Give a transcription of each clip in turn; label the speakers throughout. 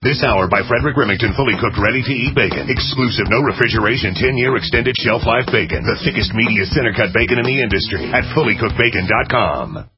Speaker 1: This hour by Frederick Remington, fully cooked, ready-to-eat bacon. Exclusive, no refrigeration, 10-year extended shelf life bacon. The thickest, meatiest center-cut bacon in the industry at fullycookedbacon.com.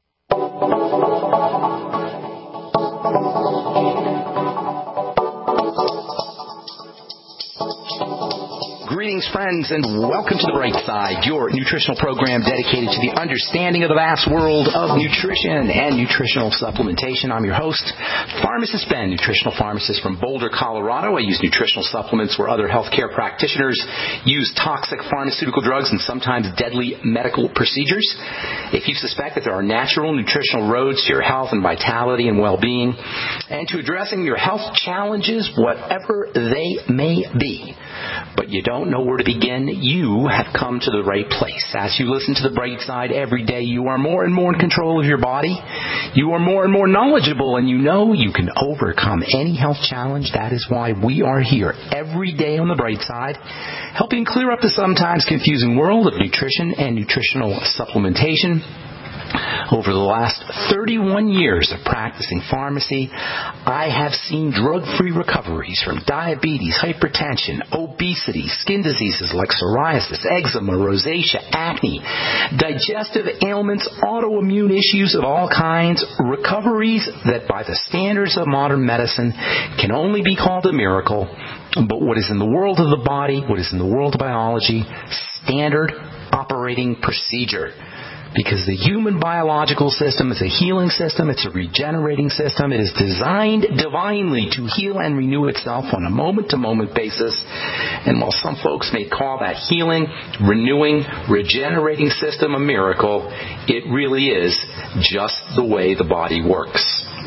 Speaker 2: Greetings, friends, and welcome to The Bright Side, your nutritional program dedicated to the understanding of the vast world of nutrition and nutritional supplementation. I'm your host, Pharmacist Ben, nutritional pharmacist from Boulder, Colorado. I use nutritional supplements where other healthcare practitioners use toxic pharmaceutical drugs and sometimes deadly medical procedures. If you suspect that there are natural nutritional roads to your health and vitality and well-being, and to addressing your health challenges, whatever they may be, but you don't know where to begin, you have come to the right place. As you listen to The Bright Side every day, you are more and more in control of your body. You are more and more knowledgeable, and you know you can overcome any health challenge. That is why we are here every day on The Bright Side, helping clear up the sometimes confusing world of nutrition and nutritional supplementation. Over the last 31 years of practicing pharmacy, I have seen drug-free recoveries from diabetes, hypertension, obesity, skin diseases like psoriasis, eczema, rosacea, acne, digestive ailments, autoimmune issues of all kinds, recoveries that by the standards of modern medicine can only be called a miracle. But what is in the world of the body, what is in the world of biology, standard operating procedure. Because the human biological system is a healing system, it's a regenerating system. It is designed divinely to heal and renew itself on a moment-to-moment basis. And while some folks may call that healing, renewing, regenerating system a miracle, it really is just the way the body works.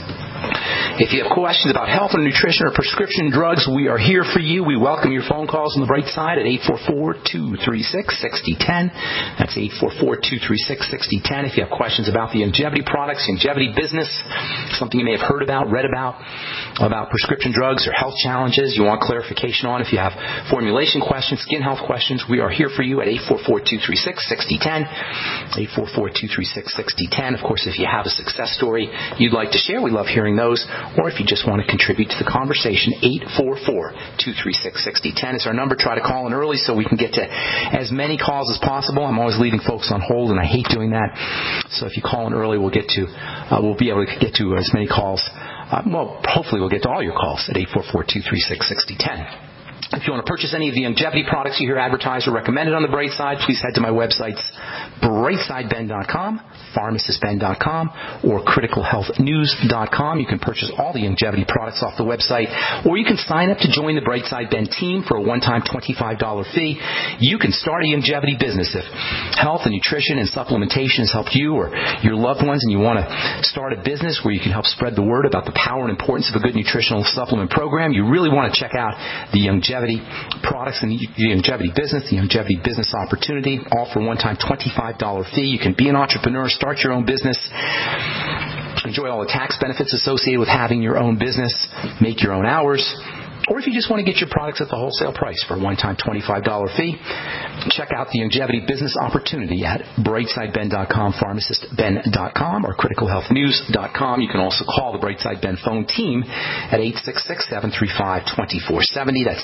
Speaker 2: If you have questions about health and nutrition or prescription drugs, we are here for you. We welcome your phone calls on The Bright Side at 844-236-6010. That's 844-236-6010. If you have questions about the longevity products, longevity business, something you may have heard about, read about prescription drugs or health challenges you want clarification on, if you have formulation questions, skin health questions, we are here for you at 844-236-6010. 844-236-6010. Of course, if you have a success story you'd like to share, we love hearing those. Or if you just want to contribute to the conversation, 844-236-6010 is our number. Try to call in early so we can get to as many calls as possible. I'm always leaving folks on hold, and I hate doing that. So if you call in early, we'll be able to get to as many calls. Hopefully we'll get to all your calls at 844-236-6010. If you want to purchase any of the longevity products you hear advertised or recommended on The Bright Side, please head to my websites, brightsideben.com, pharmacistben.com, or criticalhealthnews.com. You can purchase all the longevity products off the website, or you can sign up to join the Bright Side Ben team for a one-time $25 fee. You can start a longevity business. If health and nutrition and supplementation has helped you or your loved ones and you want to start a business where you can help spread the word about the power and importance of a good nutritional supplement program, you really want to check out the longevity products and the longevity business, the longevity business opportunity, all for a one-time $25 fee. You can be an entrepreneur, start your own business, enjoy all the tax benefits associated with having your own business, make your own hours. Or if you just want to get your products at the wholesale price for a one-time $25 fee, check out the longevity business opportunity at brightsideben.com, pharmacistben.com, or criticalhealthnews.com. You can also call the Brightside Ben phone team at 866-735-2470. That's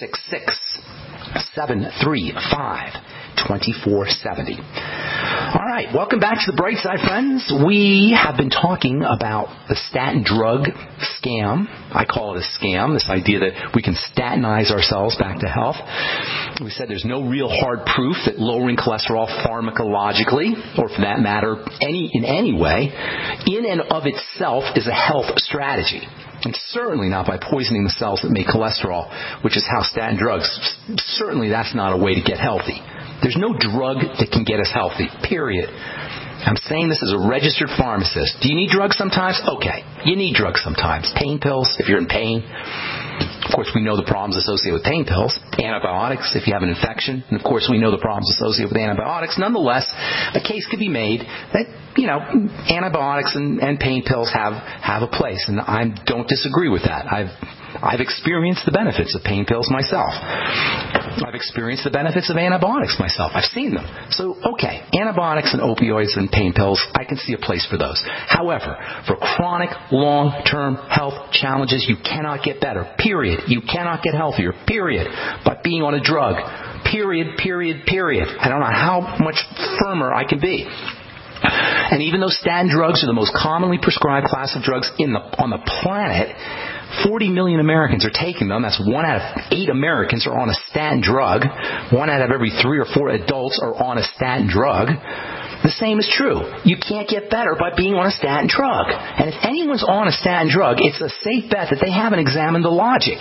Speaker 2: 866-735-2470. All right, welcome back to The Bright Side, friends. We have been talking about the statin drug scam. I call it a scam, this idea that we can statinize ourselves back to health. We said there's no real hard proof that lowering cholesterol pharmacologically, or for that matter, in any way, in and of itself is a health strategy. And certainly not by poisoning the cells that make cholesterol, which is how statin drugs, certainly that's not a way to get healthy. There's no drug that can get us healthy, period. I'm saying this as a registered pharmacist. Do you need drugs sometimes? Okay, you need drugs sometimes. Pain pills, if you're in pain. Of course, we know the problems associated with pain pills. Antibiotics, if you have an infection. And, of course, we know the problems associated with antibiotics. Nonetheless, a case could be made that, antibiotics and pain pills have a place. And I don't disagree with that. I've experienced the benefits of pain pills myself. I've experienced the benefits of antibiotics myself. I've seen them. So, okay, antibiotics and opioids and pain pills, I can see a place for those. However, for chronic, long-term health challenges, you cannot get better. Period. You cannot get healthier. Period. By being on a drug. Period, period, period. I don't know how much firmer I can be. And even though statin drugs are the most commonly prescribed class of drugs on the planet, 40 million Americans are taking them. That's 1 out of 8 Americans are on a statin drug. 1 out of every 3 or 4 adults are on a statin drug. The same is true. You can't get better by being on a statin drug. And if anyone's on a statin drug, it's a safe bet that they haven't examined the logic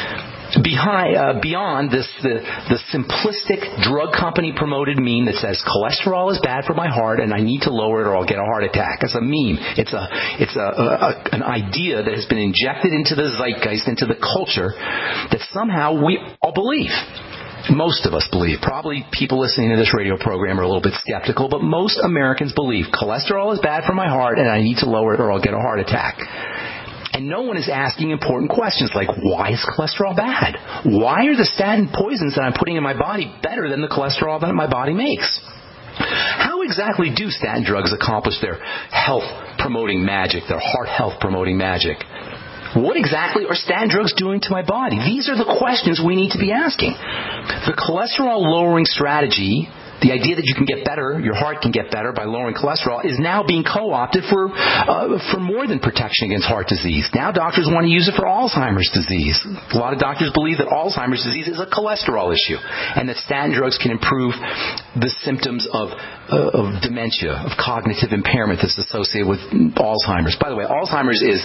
Speaker 2: beyond the simplistic drug company promoted meme that says cholesterol is bad for my heart and I need to lower it or I'll get a heart attack. It's a meme. It's an idea that has been injected into the zeitgeist, into the culture, that somehow we all believe. Most of us believe. Probably people listening to this radio program are a little bit skeptical, but most Americans believe cholesterol is bad for my heart and I need to lower it or I'll get a heart attack. And no one is asking important questions like, why is cholesterol bad? Why are the statin poisons that I'm putting in my body better than the cholesterol that my body makes? How exactly do statin drugs accomplish their health-promoting magic, their heart health-promoting magic? What exactly are statin drugs doing to my body? These are the questions we need to be asking. The cholesterol-lowering strategy, the idea that you can get better, your heart can get better by lowering cholesterol, is now being co-opted for more than protection against heart disease. Now doctors want to use it for Alzheimer's disease. A lot of doctors believe that Alzheimer's disease is a cholesterol issue and that statin drugs can improve the symptoms of dementia, of cognitive impairment that's associated with Alzheimer's. By the way, Alzheimer's is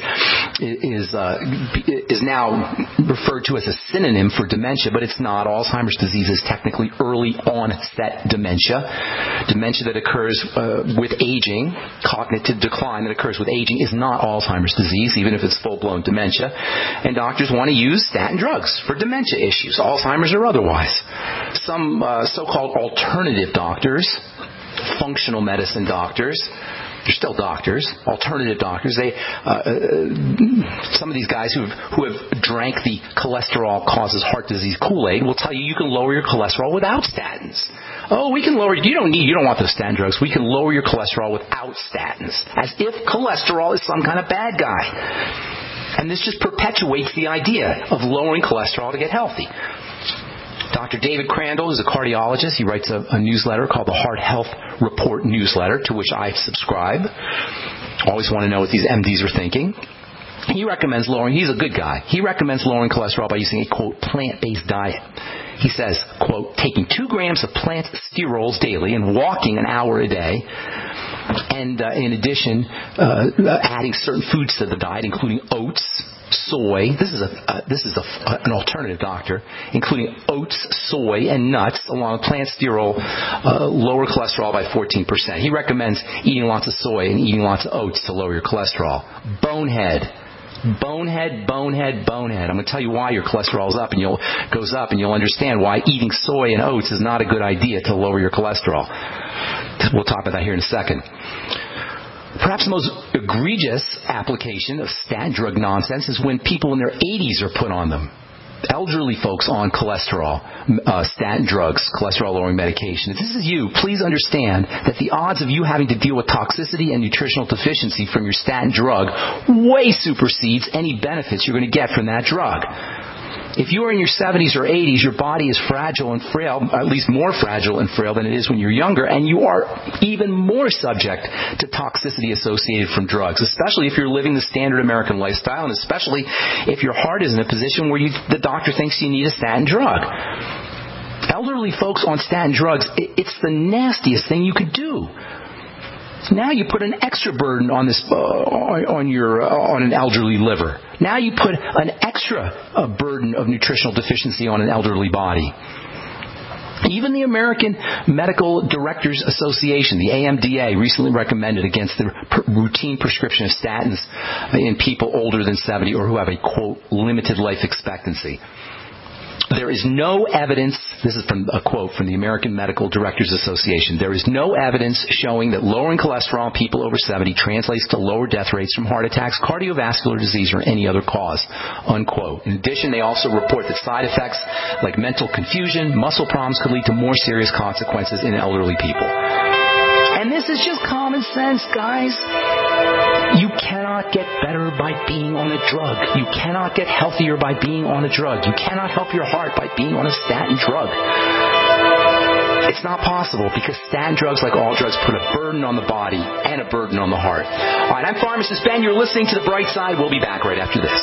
Speaker 2: now referred to as a synonym for dementia, but it's not. Alzheimer's disease is technically early onset dementia that occurs with aging. Cognitive decline that occurs with aging is not Alzheimer's disease, even if it's full-blown dementia. And doctors want to use statin drugs for dementia issues, Alzheimer's or otherwise. Some so-called alternative doctors, functional medicine doctors, they're still doctors, alternative doctors. Some of these guys who have drank the cholesterol causes heart disease Kool-Aid will tell you can lower your cholesterol without statins. Oh, we can lower. You don't want those statin drugs. We can lower your cholesterol without statins, as if cholesterol is some kind of bad guy. And this just perpetuates the idea of lowering cholesterol to get healthy. Dr. David Crandall is a cardiologist. He writes a newsletter called the Heart Health Report newsletter, to which I subscribe. Always want to know what these MDs are thinking. He recommends he's a good guy. He recommends lowering cholesterol by using a, quote, plant-based diet. He says, quote, taking 2 grams of plant sterols daily and walking an hour a day. And in addition, adding certain foods to the diet, including oats, soy. This is an alternative doctor, including oats, soy, and nuts, along with plant sterol, lower cholesterol by 14%. He recommends eating lots of soy and eating lots of oats to lower your cholesterol. Bonehead. I'm going to tell you why your cholesterol goes up, and you'll understand why eating soy and oats is not a good idea to lower your cholesterol. We'll talk about that here in a second. Perhaps the most egregious application of statin drug nonsense is when people in their 80s are put on them. Elderly folks on cholesterol, statin drugs, cholesterol-lowering medication. If this is you, please understand that the odds of you having to deal with toxicity and nutritional deficiency from your statin drug way supersedes any benefits you're going to get from that drug. If you are in your 70s or 80s, your body is fragile and frail, at least more fragile and frail than it is when you're younger, and you are even more subject to toxicity associated from drugs, especially if you're living the standard American lifestyle, and especially if your heart is in a position where the doctor thinks you need a statin drug. Elderly folks on statin drugs, it's the nastiest thing you could do. Now you put an extra burden on this on an elderly liver. Now you put an extra burden of nutritional deficiency on an elderly body. Even the American Medical Directors Association, the AMDA, recently recommended against the routine prescription of statins in people older than 70 or who have a, quote, limited life expectancy. There is no evidence, this is from a quote from the American Medical Directors Association, there is no evidence showing that lowering cholesterol in people over 70 translates to lower death rates from heart attacks, cardiovascular disease, or any other cause, unquote. In addition, they also report that side effects like mental confusion, muscle problems could lead to more serious consequences in elderly people. And this is just common sense, guys. You cannot get better by being on a drug. You cannot get healthier by being on a drug. You cannot help your heart by being on a statin drug. It's not possible because statin drugs, like all drugs, put a burden on the body and a burden on the heart. All right, I'm Pharmacist Ben. You're listening to The Bright Side. We'll be back right after this.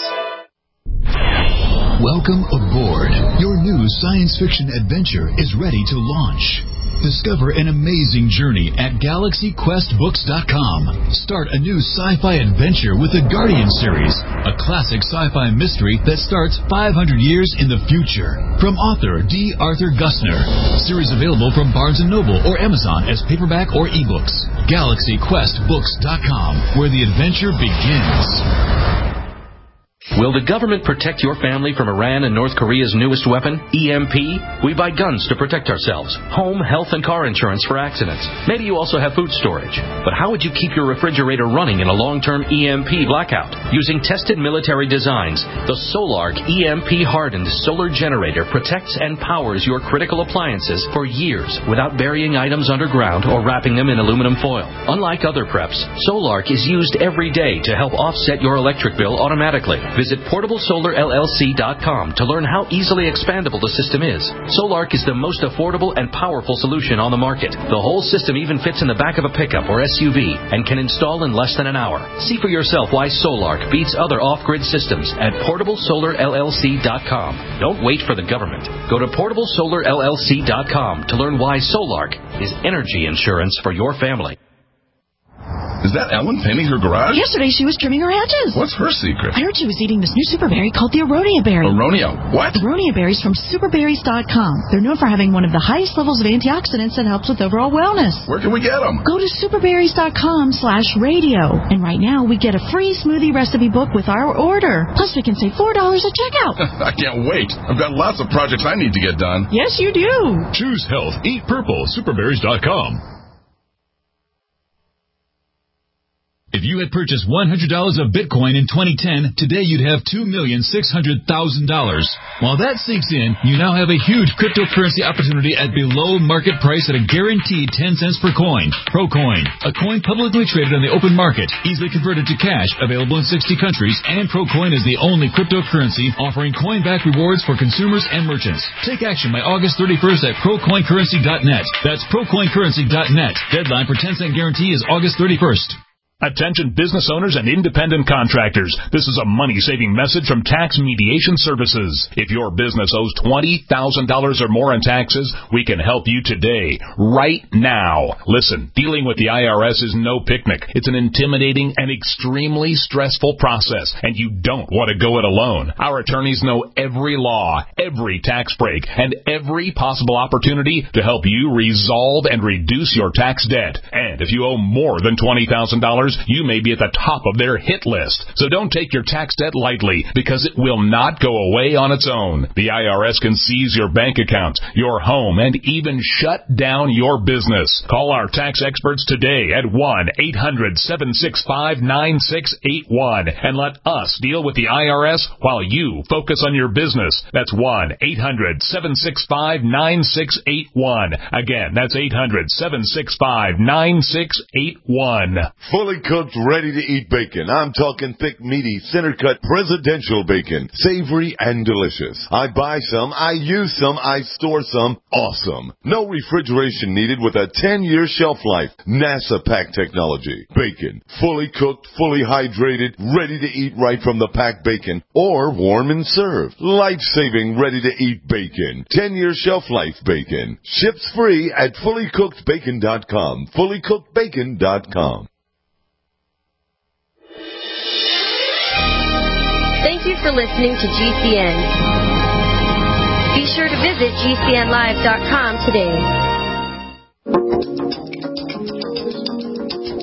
Speaker 3: Welcome aboard. Your new science fiction adventure is ready to launch. Discover an amazing journey at GalaxyQuestBooks.com. Start a new sci-fi adventure with the Guardian series, a classic sci-fi mystery that starts 500 years in the future. From author D. Arthur Gussner. Series available from Barnes & Noble or Amazon as paperback or ebooks. GalaxyQuestBooks.com, where the adventure begins.
Speaker 4: Will the government protect your family from Iran and North Korea's newest weapon, EMP? We buy guns to protect ourselves, home, health, and car insurance for accidents. Maybe you also have food storage. But how would you keep your refrigerator running in a long-term EMP blackout? Using tested military designs, the Solark EMP-hardened solar generator protects and powers your critical appliances for years without burying items underground or wrapping them in aluminum foil. Unlike other preps, Solark is used every day to help offset your electric bill automatically. Visit PortableSolarLLC.com to learn how easily expandable the system is. Solark is the most affordable and powerful solution on the market. The whole system even fits in the back of a pickup or SUV and can install in less than an hour. See for yourself why Solark beats other off-grid systems at PortableSolarLLC.com. Don't wait for the government. Go to PortableSolarLLC.com to learn why Solark is energy insurance for your family.
Speaker 5: Is that Ellen painting her garage?
Speaker 6: Yesterday she was trimming her hedges.
Speaker 5: What's her secret?
Speaker 6: I heard she was eating this new super berry called the Aronia berry.
Speaker 5: Aronia? What?
Speaker 6: Aronia berries from superberries.com. They're known for having one of the highest levels of antioxidants that helps with overall wellness.
Speaker 5: Where can we get them?
Speaker 6: Go to superberries.com/radio. And right now we get a free smoothie recipe book with our order. Plus we can save $4 at checkout.
Speaker 5: I can't wait. I've got lots of projects I need to get done.
Speaker 6: Yes, you do.
Speaker 3: Choose health. Eat purple. Superberries.com. If you had purchased $100 of Bitcoin in 2010, today you'd have $2,600,000. While that sinks in, you now have a huge cryptocurrency opportunity at below market price at a guaranteed 10 cents per coin. Procoin, a coin publicly traded on the open market, easily converted to cash, available in 60 countries, and Procoin is the only cryptocurrency offering coin-back rewards for consumers and merchants. Take action by August 31st at ProCoinCurrency.net. That's ProCoinCurrency.net. Deadline for 10-cent guarantee is August 31st.
Speaker 7: Attention business owners and independent contractors. This is a money-saving message from Tax Mediation Services. If your business owes $20,000 or more in taxes, we can help you today, right now. Listen, dealing with the IRS is no picnic. It's an intimidating and extremely stressful process, and you don't want to go it alone. Our attorneys know every law, every tax break, and every possible opportunity to help you resolve and reduce your tax debt. And if you owe more than $20,000, you may be at the top of their hit list. So don't take your tax debt lightly, because it will not go away on its own. The IRS can seize your bank account, your home, and even shut down your business. Call our tax experts today at 1-800-765-9681 and let us deal with the IRS while you focus on your business. That's 1-800-765-9681. Again, that's 800-765-9681.
Speaker 8: Fully cooked, ready-to-eat bacon. I'm talking thick, meaty, center-cut presidential bacon. Savory and delicious. I buy some, I use some, I store some. Awesome. No refrigeration needed with a 10-year shelf life. NASA pack technology. Bacon. Fully cooked, fully hydrated, ready to eat right from the packed bacon. Or warm and served. Life-saving, ready-to-eat bacon. 10-year shelf life bacon. Ships free at fullycookedbacon.com. fullycookedbacon.com.
Speaker 9: Thank you for listening to GCN. Be sure to visit GCNlive.com today.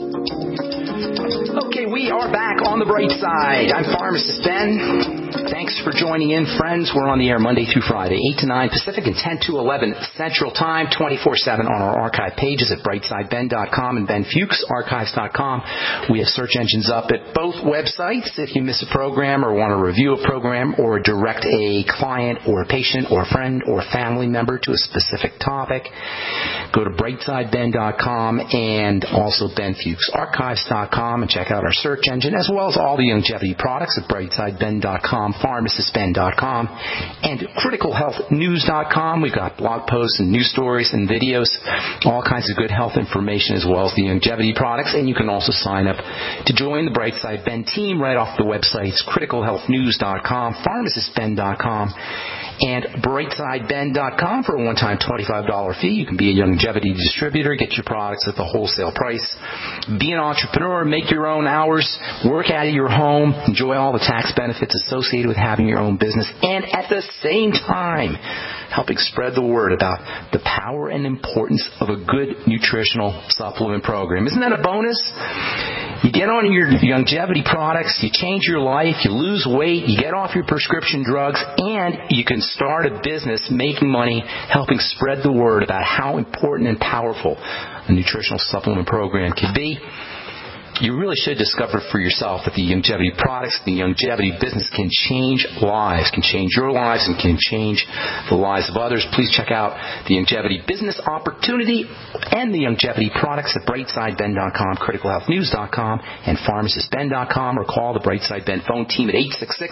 Speaker 2: Okay, we are back on the bright side. I'm Pharmacist Ben. Thanks Thanks for joining in, friends. We're on the air Monday through Friday, 8 to 9 Pacific and 10 to 11 Central Time, 24/7 on our archive pages at brightsideben.com and benfuchsarchives.com. We have search engines up at both websites. If you miss a program or want to review a program or direct a client or a patient or a friend or a family member to a specific topic, go to brightsideben.com and also benfuchsarchives.com and check out our search engine, as well as all the longevity products at brightsideben.com, pharmacistben.com, and criticalhealthnews.com. We've got blog posts and news stories and videos, all kinds of good health information, as well as the longevity products. And you can also sign up to join the Brightside Ben team right off the websites, criticalhealthnews.com, pharmacistben.com, and brightsideben.com for a one-time $25 fee. You can be a longevity distributor, get your products at the wholesale price, be an entrepreneur, make your own hours, work out of your home, enjoy all the tax benefits associated with having your own business, and at the same time helping spread the word about the power and importance of a good nutritional supplement program. Isn't that a bonus? You get on your longevity products, you change your life, you lose weight, you get off your prescription drugs, and you can start a business making money, helping spread the word about how important and powerful a nutritional supplement program can be. You really should discover for yourself that the longevity products, the longevity business can change lives, can change your lives, and can change the lives of others. Please check out the longevity business opportunity and the longevity products at brightsideben.com, criticalhealthnews.com, and pharmacistben.com, or call the Brightside Ben phone team at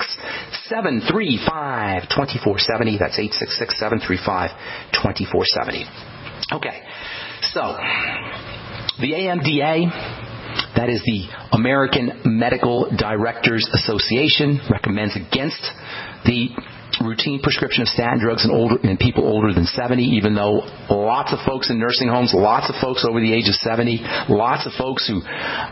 Speaker 2: 866-735-2470. That's 866-735-2470. Okay, so the AMDA, that is the American Medical Directors Association, recommends against the routine prescription of statin drugs in people older than 70, even though lots of folks in nursing homes, lots of folks over the age of 70, lots of folks who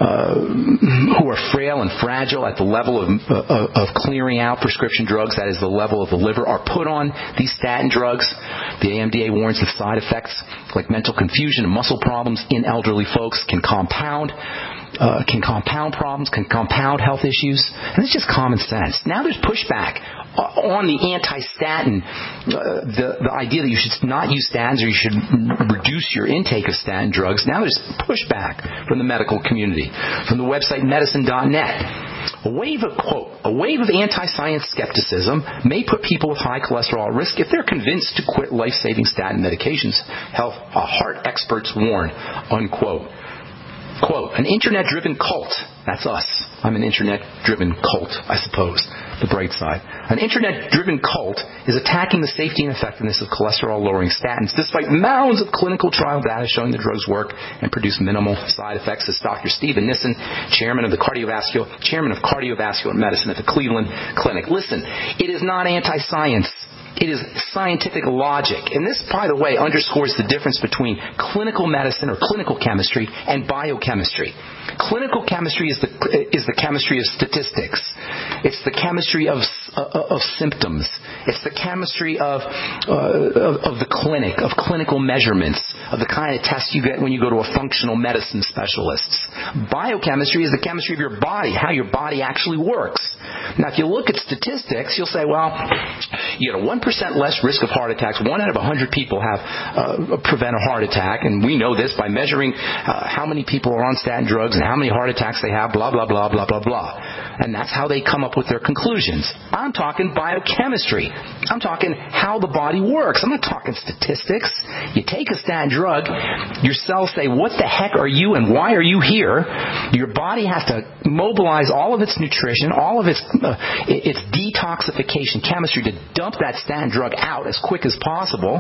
Speaker 2: are frail and fragile at the level of clearing out prescription drugs, that is the level of the liver, are put on these statin drugs. The AMDA warns that side effects like mental confusion and muscle problems in elderly folks can compound problems, can compound health issues, and it's just common sense. Now there's pushback on the anti-statin, the idea that you should not use statins or you should reduce your intake of statin drugs. Now there's pushback from the medical community, from the website medicine.net. A wave of anti-science skepticism may put people with high cholesterol at risk if they're convinced to quit life-saving statin medications, heart experts warn, unquote. Quote, an internet-driven cult, that's us. I'm an internet-driven cult, I suppose, the bright side. An internet-driven cult is attacking the safety and effectiveness of cholesterol-lowering statins, despite mounds of clinical trial data showing the drugs work and produce minimal side effects, says Dr. Stephen Nissen, chairman of cardiovascular medicine at the Cleveland Clinic. Listen, it is not anti-science. It is scientific logic. And this, by the way, underscores the difference between clinical medicine or clinical chemistry and biochemistry. Clinical chemistry is the chemistry of statistics. It's the chemistry of symptoms. It's the chemistry of the clinic, of clinical measurements, of the kind of tests you get when you go to a functional medicine specialist. Biochemistry is the chemistry of your body, how your body actually works. Now, if you look at statistics, you'll say, well, you get a 1% less risk of heart attacks. 1 out of 100 people prevent a heart attack, and we know this by measuring how many people are on statin drugs and how many heart attacks they have, blah, blah, blah, blah, blah, blah. And that's how they come up with their conclusions. I'm talking biochemistry. I'm talking how the body works. I'm not talking statistics. You take a statin drug, your cells say, what the heck are you and why are you here? Your body has to mobilize all of its nutrition, all of its detoxification chemistry to dump that statin drug out as quick as possible.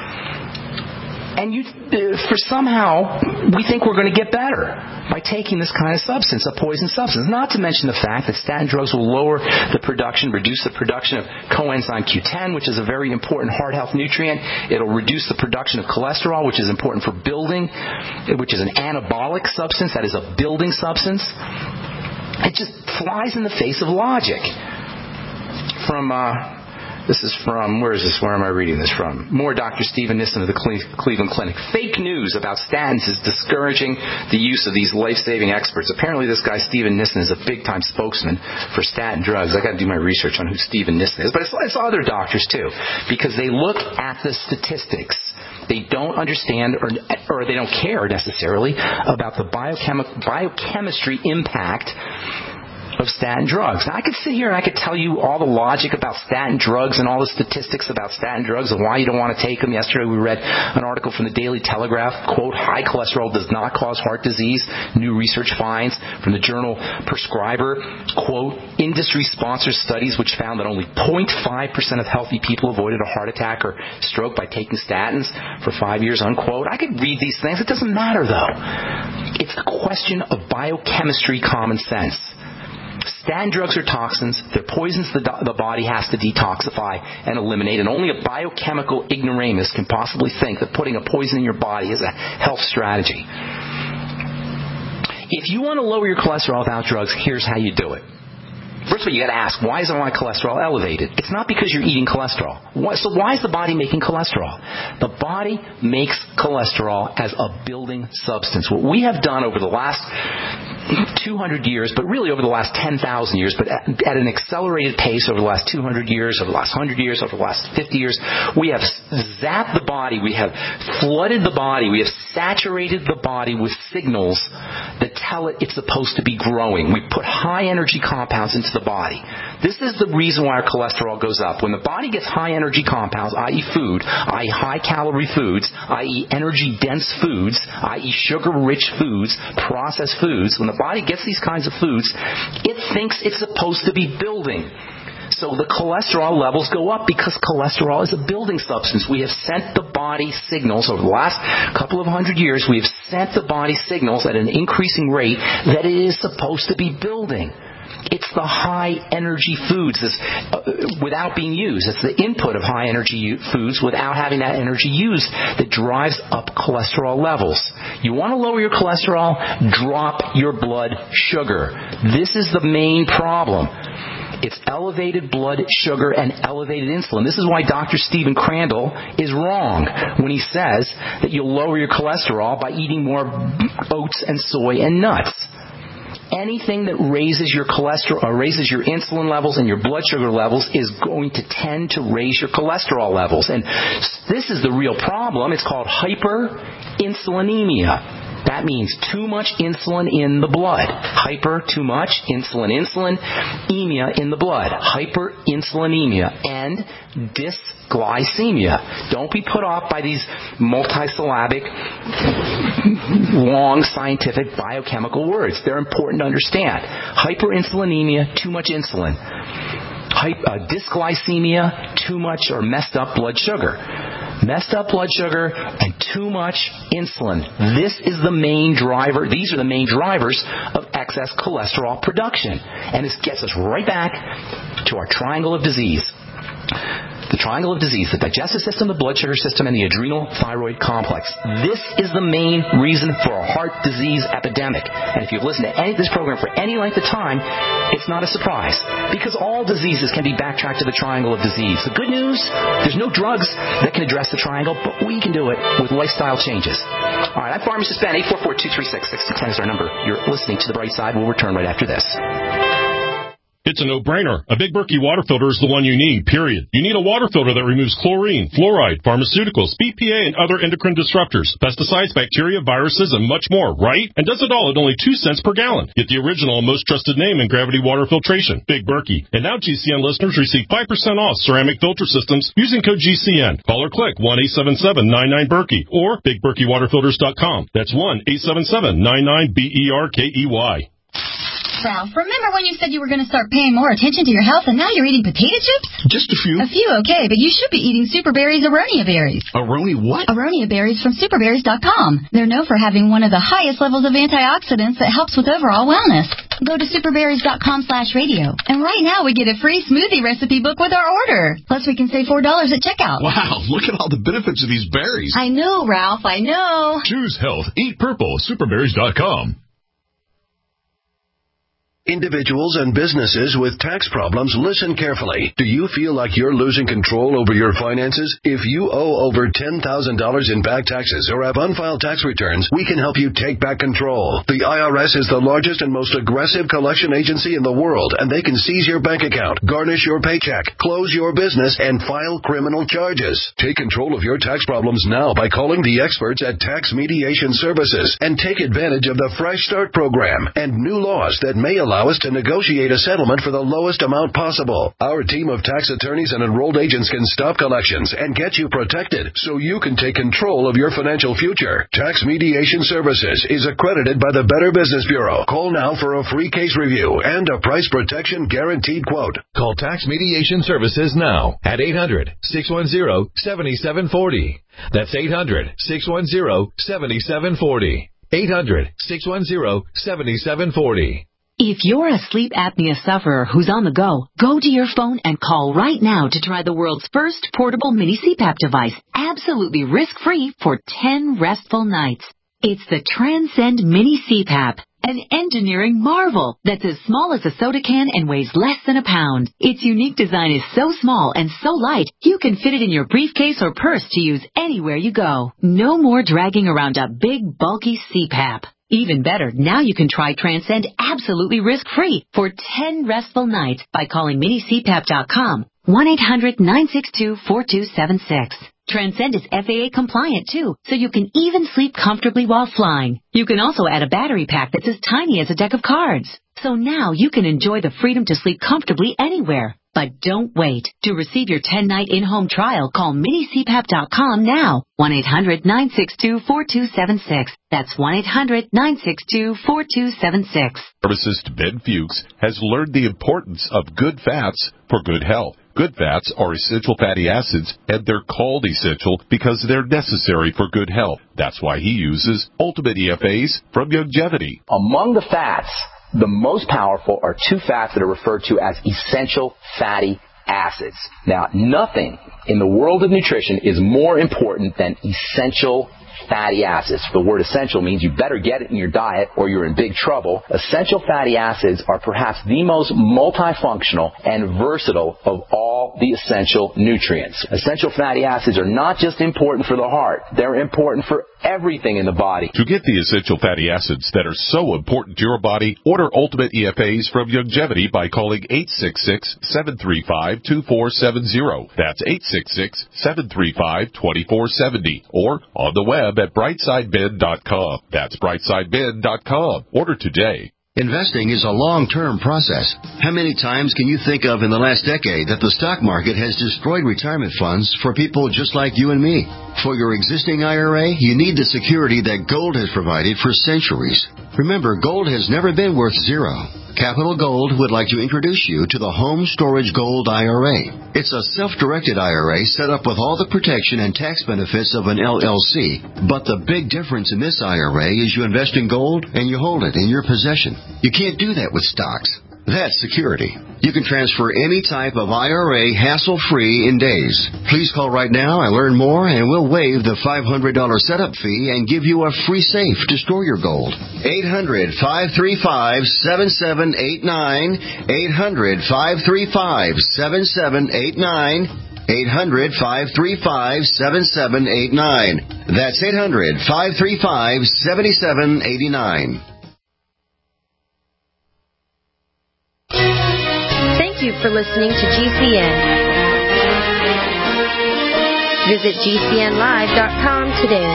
Speaker 2: And somehow we think we're going to get better by taking this kind of substance, a poison substance. Not to mention the fact that statin drugs will reduce the production of coenzyme Q10, which is a very important heart health nutrient. It'll reduce the production of cholesterol, which is important for building, which is an anabolic substance, that is a building substance. It just flies in the face of logic. From This is from, where is this? Where am I reading this from? More Dr. Stephen Nissen of the Cleveland Clinic. Fake news about statins is discouraging the use of these life-saving experts. Apparently this guy, Stephen Nissen, is a big-time spokesman for statin drugs. I got to do my research on who Stephen Nissen is. But it's other doctors, too, because they look at the statistics. They don't understand or they don't care necessarily about the biochemistry impact of statin drugs. Now, I could sit here and I could tell you all the logic about statin drugs and all the statistics about statin drugs and why you don't want to take them. Yesterday we read an article from the Daily Telegraph, quote, high cholesterol does not cause heart disease. New research finds from the journal Prescriber, quote, industry-sponsored studies which found that only 0.5% of healthy people avoided a heart attack or stroke by taking statins for 5 years, unquote. I could read these things. It doesn't matter, though. It's a question of biochemistry common sense. Statin drugs are toxins. They're poisons the body has to detoxify and eliminate, and only a biochemical ignoramus can possibly think that putting a poison in your body is a health strategy. If you want to lower your cholesterol without drugs, here's how you do it. First of all, you got to ask, why is my cholesterol elevated? It's not because you're eating cholesterol. So why is the body making cholesterol? The body makes cholesterol as a building substance. What we have done over the last 200 years, but really over the last 10,000 years, but at an accelerated pace over the last 200 years, over the last 100 years, over the last 50 years, we have zapped the body, we have flooded the body, we have saturated the body with signals that tell it it's supposed to be growing. We put high energy compounds into the body. This is the reason why our cholesterol goes up. When the body gets high energy compounds, i.e. food, i.e. high calorie foods, i.e. energy dense foods, i.e. sugar rich foods, processed foods, when the body gets these kinds of foods, it thinks it's supposed to be building. So the cholesterol levels go up because cholesterol is a building substance. We have sent the body signals over the last couple of 100 years. We have sent the body signals at an increasing rate that it is supposed to be building. It's the high-energy foods without being used. It's the input of high-energy foods without having that energy used that drives up cholesterol levels. You want to lower your cholesterol? Drop your blood sugar. This is the main problem. It's elevated blood sugar and elevated insulin. This is why Dr. Stephen Crandall is wrong when he says that you'll lower your cholesterol by eating more oats and soy and nuts. Anything that raises your cholesterol, or raises your insulin levels and your blood sugar levels is going to tend to raise your cholesterol levels. And this is the real problem. It's called hyperinsulinemia. That means too much insulin in the blood. Hyper, too much, insulin, emia in the blood. Hyperinsulinemia and dysglycemia. Don't be put off by these multisyllabic, long scientific biochemical words. They're important to understand. Hyperinsulinemia, too much insulin. Dysglycemia, too much or messed up blood sugar. Messed up blood sugar and too much insulin. This is the main driver. These are the main drivers of excess cholesterol production. And this gets us right back to our triangle of disease. The triangle of disease, the digestive system, the blood sugar system, and the adrenal thyroid complex. This is the main reason for a heart disease epidemic. And if you've listened to this program for any length of time, it's not a surprise. Because all diseases can be backtracked to the triangle of disease. The good news, there's no drugs that can address the triangle, but we can do it with lifestyle changes. All right, I'm Pharmacist Ben. 844-236-6010 is our number. You're listening to The Bright Side. We'll return right after this.
Speaker 10: It's a no-brainer. A Big Berkey water filter is the one you need, period. You need a water filter that removes chlorine, fluoride, pharmaceuticals, BPA, and other endocrine disruptors, pesticides, bacteria, viruses, and much more, right? And does it all at only 2 cents per gallon. Get the original and most trusted name in gravity water filtration, Big Berkey. And now GCN listeners receive 5% off ceramic filter systems using code GCN. Call or click 1-877-99-BERKEY or BigBerkeyWaterFilters.com. That's 1-877-99-BERKEY.
Speaker 11: Ralph, remember when you said you were going to start paying more attention to your health and now you're eating potato chips?
Speaker 12: Just a few.
Speaker 11: A few, okay, but you should be eating Super Berries Aronia berries.
Speaker 12: Aronia what?
Speaker 11: Aronia berries from superberries.com. They're known for having one of the highest levels of antioxidants that helps with overall wellness. Go to superberries.com/radio. And right now we get a free smoothie recipe book with our order. Plus we can save $4 at checkout.
Speaker 12: Wow, look at all the benefits of these berries.
Speaker 11: I know, Ralph, I know.
Speaker 3: Choose health. Eat purple. Superberries.com.
Speaker 13: Individuals and businesses with tax problems, listen carefully. Do you feel like you're losing control over your finances? If you owe over $10,000 in back taxes or have unfiled tax returns, we can help you take back control. The IRS is the largest and most aggressive collection agency in the world, and they can seize your bank account, garnish your paycheck, close your business, and file criminal charges. Take control of your tax problems now by calling the experts at Tax Mediation Services and take advantage of the Fresh Start program and new laws that may allow us to negotiate a settlement for the lowest amount possible. Our team of tax attorneys and enrolled agents can stop collections and get you protected so you can take control of your financial future. Tax Mediation Services is accredited by the Better Business Bureau. Call now for a free case review and a price protection guaranteed quote.
Speaker 14: Call Tax Mediation Services now at 800-610-7740. That's 800-610-7740. 800-610-7740.
Speaker 15: If you're a sleep apnea sufferer who's on the go to your phone and call right now to try the world's first portable mini CPAP device, absolutely risk-free for 10 restful nights. It's the Transcend Mini CPAP, an engineering marvel that's as small as a soda can and weighs less than a pound. Its unique design is so small and so light, you can fit it in your briefcase or purse to use anywhere you go. No more dragging around a big, bulky CPAP. Even better, now you can try Transcend absolutely risk-free for 10 restful nights by calling minicpap.com, 1-800-962-4276. Transcend is FAA compliant too, so you can even sleep comfortably while flying. You can also add a battery pack that's as tiny as a deck of cards. So now you can enjoy the freedom to sleep comfortably anywhere. But don't wait. To receive your 10-night in-home trial, call minicpap.com now. 1-800-962-4276. That's 1-800-962-4276.
Speaker 16: Pharmacist Ben Fuchs has learned the importance of good fats for good health. Good fats are essential fatty acids, and they're called essential because they're necessary for good health. That's why he uses Ultimate EFAs from Youngevity.
Speaker 2: Among the fats, the most powerful are two fats that are referred to as essential fatty acids. Now, nothing in the world of nutrition is more important than essential fatty acids. The word essential means you better get it in your diet or you're in big trouble. Essential fatty acids are perhaps the most multifunctional and versatile of all the essential nutrients. Essential fatty acids are not just important for the heart. They're important for everything in the body.
Speaker 16: To get the essential fatty acids that are so important to your body, order Ultimate EFAs from Youngevity by calling 866-735-2470. That's 866-735-2470. Or on the web at brightsidebid.com. That's brightsidebid.com. Order today.
Speaker 17: Investing is a long-term process. How many times can you think of in the last decade that the stock market has destroyed retirement funds for people just like you and me? For your existing IRA, you need the security that gold has provided for centuries. Remember, gold has never been worth zero. Capital Gold would like to introduce you to the Home Storage Gold IRA. It's a self-directed IRA set up with all the protection and tax benefits of an LLC. But the big difference in this IRA is you invest in gold and you hold it in your possession. You can't do that with stocks. That's security. You can transfer any type of IRA hassle-free in days. Please call right now and learn more, and we'll waive the $500 setup fee and give you a free safe to store your gold. 800-535-7789. 800-535-7789. 800-535-7789. That's 800-535-7789.
Speaker 9: Thank you for listening to GCN. Visit GCNlive.com today.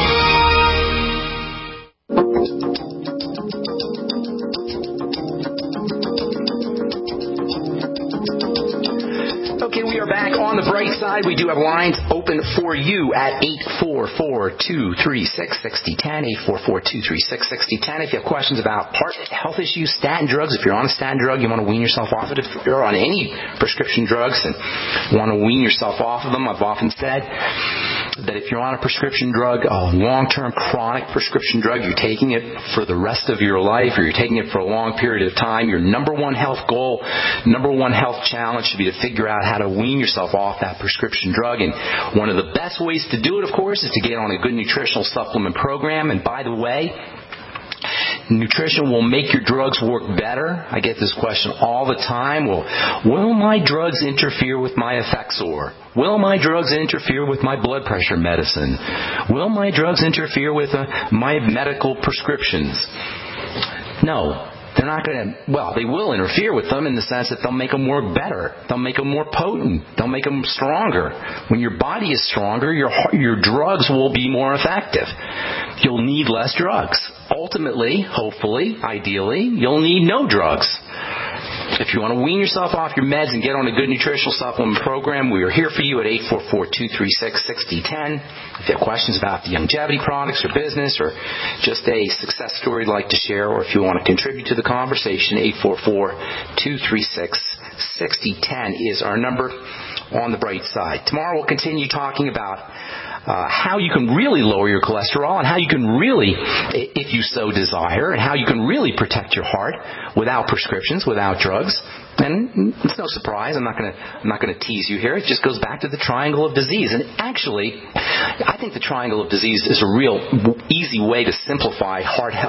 Speaker 2: Okay, we are back on the bright side. We do have lines open for you at 844-236-6010, 844-236-6010. If you have questions about heart health issues, statin drugs, if you're on a statin drug, you want to wean yourself off of it. If you're on any prescription drugs and want to wean yourself off of them, I've often said that if you're on a prescription drug, a long-term chronic prescription drug, you're taking it for the rest of your life, or you're taking it for a long period of time, your number one health goal, number one health challenge should be to figure out how to wean yourself off that prescription drug. And one of the best ways to do it, of course, is to get on a good nutritional supplement program. And by the way, nutrition will make your drugs work better. I get this question all the time. Well, will my drugs interfere with my Effexor? Will my drugs interfere with my blood pressure medicine? Will my drugs interfere with my medical prescriptions? No. They're not going to, well, they will interfere with them in the sense that they'll make them work better. They'll make them more potent. They'll make them stronger. When your body is stronger, your drugs will be more effective. You'll need less drugs. Ultimately, hopefully, ideally, you'll need no drugs. If you want to wean yourself off your meds and get on a good nutritional supplement program, we are here for you at 844-236-6010. If you have questions about the longevity products or business or just a success story you'd like to share, or if you want to contribute to the conversation, 844-236-6010 is our number on the bright side. Tomorrow we'll continue talking about how you can really lower your cholesterol and how you can really, if you so desire, and how you can really protect your heart without prescriptions, without drugs. And it's no surprise. I'm not going to tease you here. It just goes back to the triangle of disease. And actually, I think the triangle of disease is a real easy way to simplify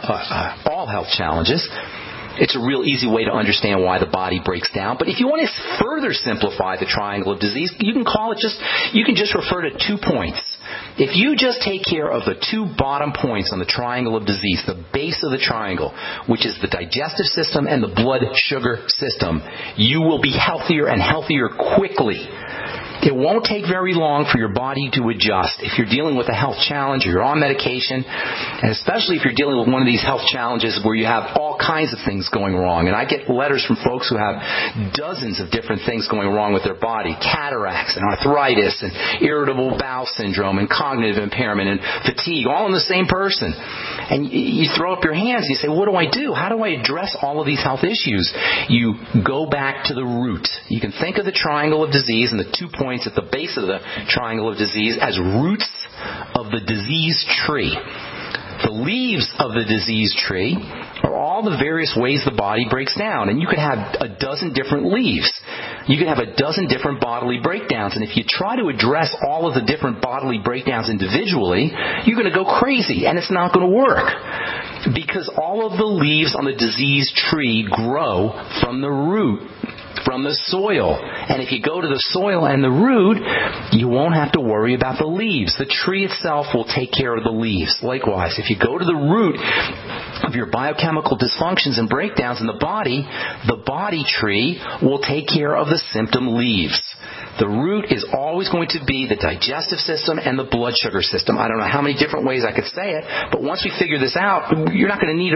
Speaker 2: all health challenges. It's a real easy way to understand why the body breaks down. But if you want to further simplify the triangle of disease, you can just refer to 2 points. If you just take care of the 2 bottom points on the triangle of disease, the base of the triangle, which is the digestive system and the blood sugar system, you will be healthier and healthier quickly. It won't take very long for your body to adjust. If you're dealing with a health challenge or you're on medication, and especially if you're dealing with one of these health challenges where you have all kinds of things going wrong. And I get letters from folks who have dozens of different things going wrong with their body. Cataracts and arthritis and irritable bowel syndrome and cognitive impairment and fatigue, all in the same person. And you throw up your hands and you say, what do I do? How do I address all of these health issues? You go back to the root. You can think of the triangle of disease and the 2 points at the base of the triangle of disease as roots of the disease tree. The leaves of the disease tree are all the various ways the body breaks down. And you could have a dozen different leaves. You could have a dozen different bodily breakdowns. And if you try to address all of the different bodily breakdowns individually, you're going to go crazy. And it's not going to work. Because all of the leaves on the disease tree grow from the root, from the soil. And if you go to the soil and the root, you won't have to worry about the leaves. The tree itself will take care of the leaves. Likewise, if you go to the root of your biochemical dysfunctions and breakdowns in the body tree will take care of the symptom leaves. The root is always going to be the digestive system and the blood sugar system. I don't know how many different ways I could say it, but once we figure this out, I'm not going to need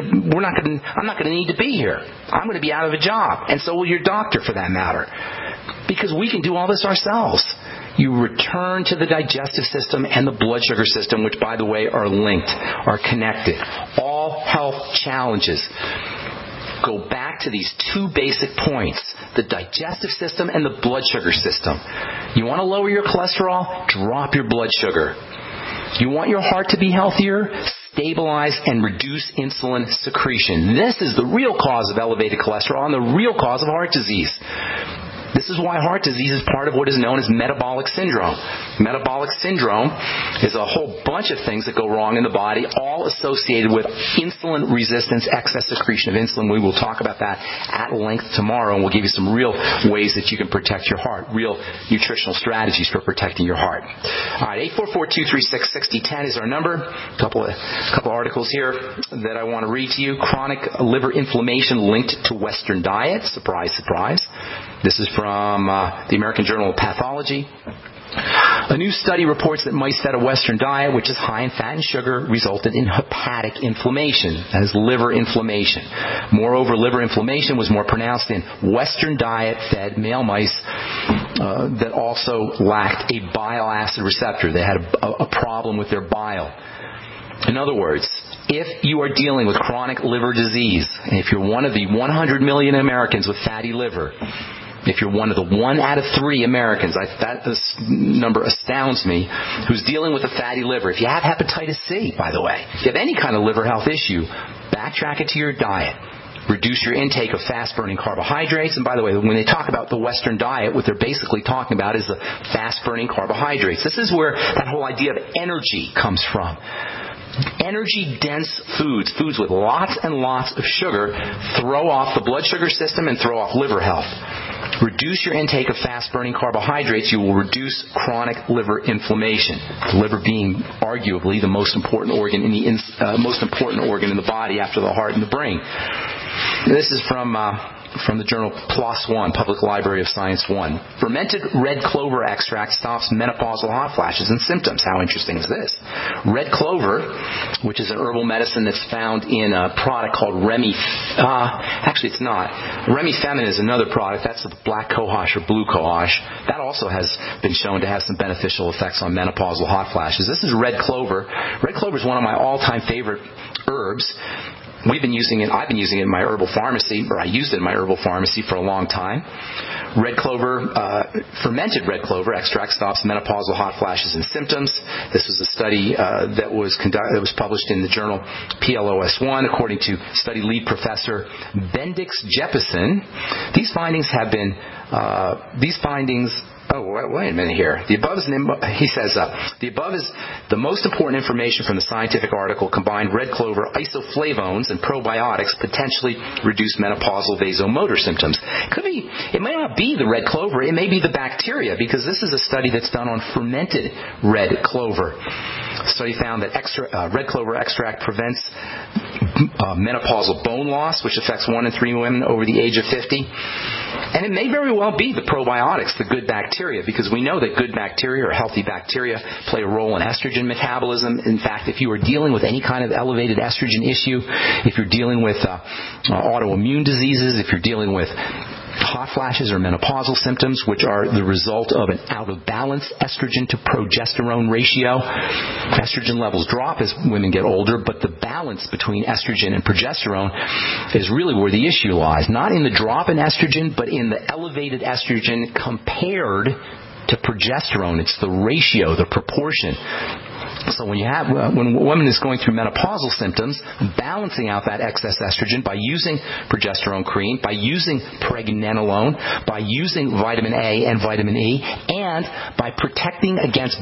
Speaker 2: to be here. I'm going to be out of a job, and so will your doctor for that matter, because we can do all this ourselves. You return to the digestive system and the blood sugar system, which, by the way, are linked, are connected. All health challenges go back to these 2 basic points, the digestive system and the blood sugar system. You want to lower your cholesterol? Drop your blood sugar. You want your heart to be healthier? Stabilize and reduce insulin secretion. This is the real cause of elevated cholesterol and the real cause of heart disease. This is why heart disease is part of what is known as metabolic syndrome. Metabolic syndrome is a whole bunch of things that go wrong in the body, all associated with insulin resistance, excess secretion of insulin. We will talk about that at length tomorrow, and we'll give you some real ways that you can protect your heart, real nutritional strategies for protecting your heart. All right, 844-236-6010 is our number. A couple articles here that I want to read to you. Chronic liver inflammation linked to Western diet. Surprise, surprise. This is from the American Journal of Pathology. A new study reports that mice fed a Western diet, which is high in fat and sugar, resulted in hepatic inflammation, that is liver inflammation. Moreover, liver inflammation was more pronounced in Western diet-fed male mice that also lacked a bile acid receptor. They had a problem with their bile. In other words, if you are dealing with chronic liver disease, and if you're one of the 100 million Americans with fatty liver, if you're one of the 1 out of 3 Americans, this number astounds me, who's dealing with a fatty liver. If you have hepatitis C, by the way, if you have any kind of liver health issue, backtrack it to your diet. Reduce your intake of fast-burning carbohydrates. And by the way, when they talk about the Western diet, what they're basically talking about is the fast-burning carbohydrates. This is where that whole idea of energy comes from. Energy-dense foods with lots and lots of sugar, throw off the blood sugar system and throw off liver health. Reduce your intake of fast-burning carbohydrates. You will reduce chronic liver inflammation. The liver being arguably the most important organ in the body after the heart and the brain. This is from the journal PLOS One, Public Library of Science 1. Fermented red clover extract stops menopausal hot flashes and symptoms. How interesting is this? Red clover, which is an herbal medicine that's found in a product called actually it's not. Remifemin is another product. That's the black cohosh or blue cohosh. That also has been shown to have some beneficial effects on menopausal hot flashes. This is red clover. Red clover is one of my all-time favorite herbs. I've been using it in my herbal pharmacy, or I used it in my herbal pharmacy for a long time. Red clover, fermented red clover extract stops menopausal hot flashes and symptoms. This was a study that was published in the journal PLOS One, according to study lead professor Bendix Jeppesen. These findings have been Oh, wait a minute here. The above is the above is the most important information from the scientific article. Combined red clover, isoflavones, and probiotics potentially reduce menopausal vasomotor symptoms. It may not be the red clover. It may be the bacteria, because this is a study that's done on fermented red clover. The study found that red clover extract prevents menopausal bone loss, which affects 1 in 3 women over the age of 50. And it may very well be the probiotics, the good bacteria, because we know that good bacteria or healthy bacteria play a role in estrogen metabolism. In fact, if you are dealing with any kind of elevated estrogen issue, if you're dealing with autoimmune diseases, if you're dealing with hot flashes or menopausal symptoms, which are the result of an out-of-balance estrogen to progesterone ratio. Estrogen levels drop as women get older, but the balance between estrogen and progesterone is really where the issue lies. Not in the drop in estrogen, but in the elevated estrogen compared to progesterone. It's the ratio, the proportion. So when a woman is going through menopausal symptoms, balancing out that excess estrogen by using progesterone cream, by using pregnenolone, by using vitamin A and vitamin E, and by protecting against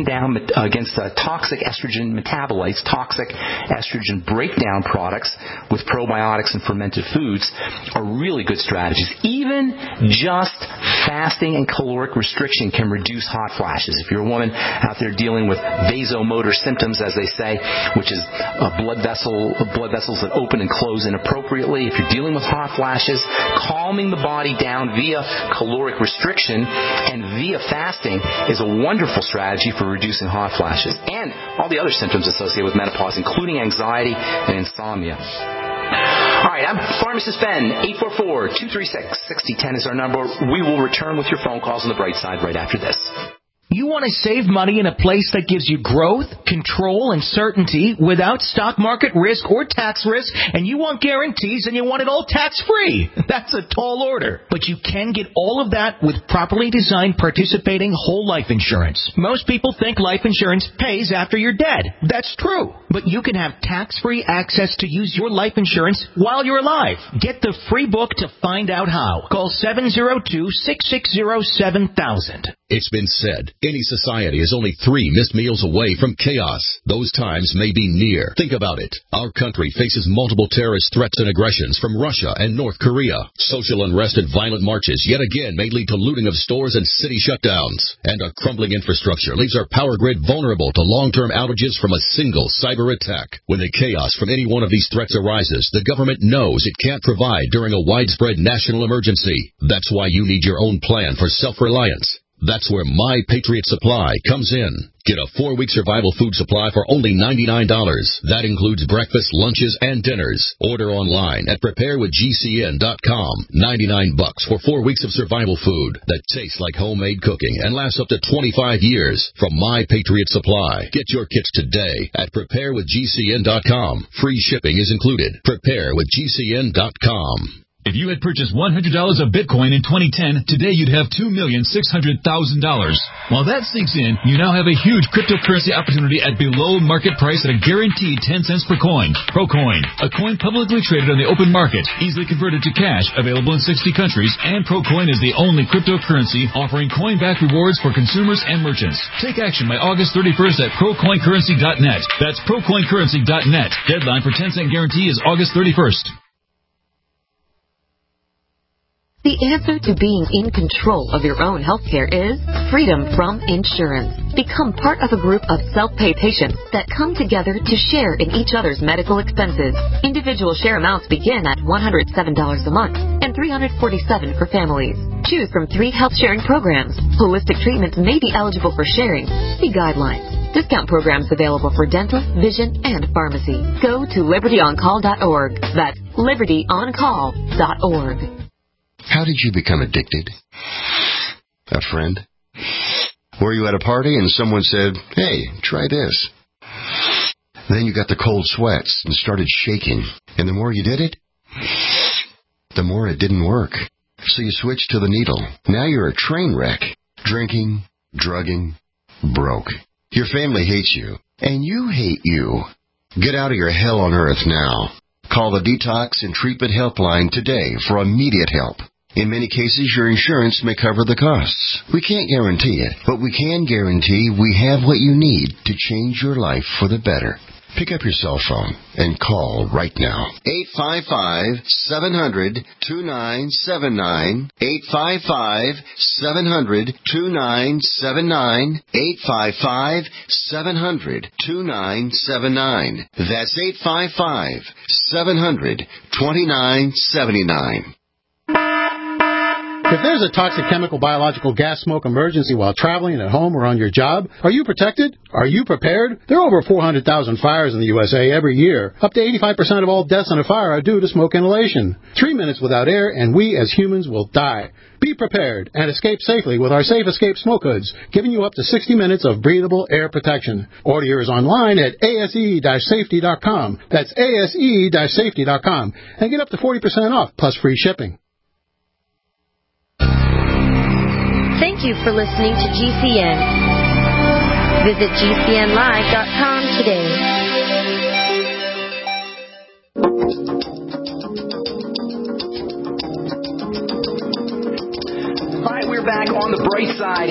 Speaker 2: toxic estrogen metabolites, toxic estrogen breakdown products with probiotics and fermented foods are really good strategies. Even just fasting and caloric restriction can reduce hot flashes. If you're a woman out there dealing with vasomotor symptoms, as they say, which is blood vessels that open and close inappropriately. If you're dealing with hot flashes, calming the body down via caloric restriction and via fasting is a wonderful strategy for reducing hot flashes and all the other symptoms associated with menopause, including anxiety and insomnia. All right, I'm Pharmacist Ben. 844-236-6010 is our number. We will return with your phone calls on the bright side right after this.
Speaker 18: You want to save money in a place that gives you growth, control, and certainty without stock market risk or tax risk, and you want guarantees and you want it all tax-free. That's a tall order. But you can get all of that with properly designed participating whole life insurance. Most people think life insurance pays after you're dead. That's true. But you can have tax-free access to use your life insurance while you're alive. Get the free book to find out how. Call 702-660-7000.
Speaker 19: It's been said, any society is only 3 missed meals away from chaos. Those times may be near. Think about it. Our country faces multiple terrorist threats and aggressions from Russia and North Korea. Social unrest and violent marches yet again may lead to looting of stores and city shutdowns. And a crumbling infrastructure leaves our power grid vulnerable to long-term outages from a single cyber attack. When the chaos from any one of these threats arises, the government knows it can't provide during a widespread national emergency. That's why you need your own plan for self-reliance. That's where My Patriot Supply comes in. Get a 4-week survival food supply for only $99. That includes breakfast, lunches, and dinners. Order online at preparewithgcn.com. $99 for 4 weeks of survival food that tastes like homemade cooking and lasts up to 25 years from My Patriot Supply. Get your kits today at preparewithgcn.com. Free shipping is included. Preparewithgcn.com.
Speaker 3: If you had purchased $100 of Bitcoin in 2010, today you'd have $2,600,000. While that sinks in, you now have a huge cryptocurrency opportunity at below market price at a guaranteed 10 cents per coin. Procoin, a coin publicly traded on the open market, easily converted to cash, available in 60 countries, and Procoin is the only cryptocurrency offering coin-back rewards for consumers and merchants. Take action by August 31st at procoincurrency.net. That's procoincurrency.net. Deadline for 10-cent guarantee is August 31st.
Speaker 15: The answer to being in control of your own healthcare is freedom from insurance. Become part of a group of self-pay patients that come together to share in each other's medical expenses. Individual share amounts begin at $107 a month and $347 for families. Choose from 3 health-sharing programs. Holistic treatments may be eligible for sharing. See guidelines. Discount programs available for dental, vision, and pharmacy. Go to libertyoncall.org. That's libertyoncall.org.
Speaker 17: How did you become addicted? A friend? Were you at a party and someone said, "Hey, try this"? Then you got the cold sweats and started shaking. And the more you did it, the more it didn't work. So you switched to the needle. Now you're a train wreck. Drinking, drugging, broke. Your family hates you, and you hate you. Get out of your hell on earth now. Call the Detox and Treatment Helpline today for immediate help. In many cases, your insurance may cover the costs. We can't guarantee it, but we can guarantee we have what you need to change your life for the better. Pick up your cell phone and call right now. 855-700-2979. 855-700-2979. 855-700-2979. That's 855-700-2979.
Speaker 20: If there's a toxic chemical, biological, gas smoke emergency while traveling at home or on your job, are you protected? Are you prepared? There are over 400,000 fires in the USA every year. Up to 85% of all deaths in a fire are due to smoke inhalation. 3 minutes without air, and we as humans will die. Be prepared and escape safely with our Safe Escape Smoke Hoods, giving you up to 60 minutes of breathable air protection. Order yours online at ase-safety.com. That's ase-safety.com. And get up to 40% off, plus free shipping.
Speaker 9: Thank you for listening to GCN. Visit GCNlive.com today.
Speaker 2: All right, we're back on the bright side.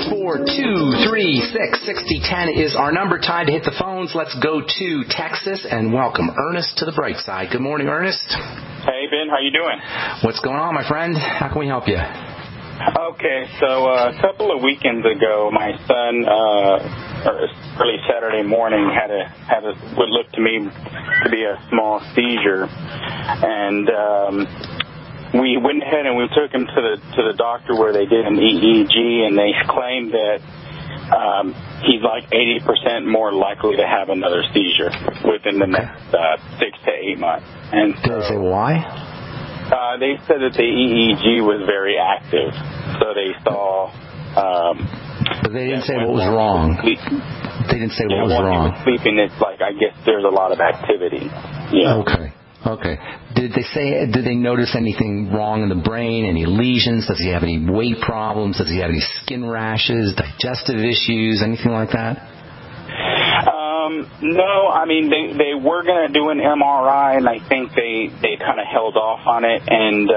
Speaker 2: 844-236-6010 is our number. Time to hit the phones. Let's go to Texas and welcome Ernest to the bright side. Good morning, Ernest.
Speaker 21: Hey, Ben. How you doing?
Speaker 2: What's going on, my friend? How can we help you?
Speaker 21: Okay, so a couple of weekends ago, my son, early Saturday morning, would look to me to be a small seizure, and we went ahead and we took him to the doctor where they did an EEG, and they claimed that he's like 80% more likely to have another seizure within the next 6 to 8 months. And so,
Speaker 2: did they say why?
Speaker 21: They said that the EEG was very active, so they saw.
Speaker 2: But they didn't say what was wrong. They didn't say what was wrong.
Speaker 21: When he was sleeping, it's like, I guess there's a lot of activity. Yeah.
Speaker 2: Okay. Did they notice anything wrong in the brain? Any lesions? Does he have any weight problems? Does he have any skin rashes, digestive issues, anything like that?
Speaker 21: No, I mean, they were going to do an MRI, and I think they kind of held off on it. And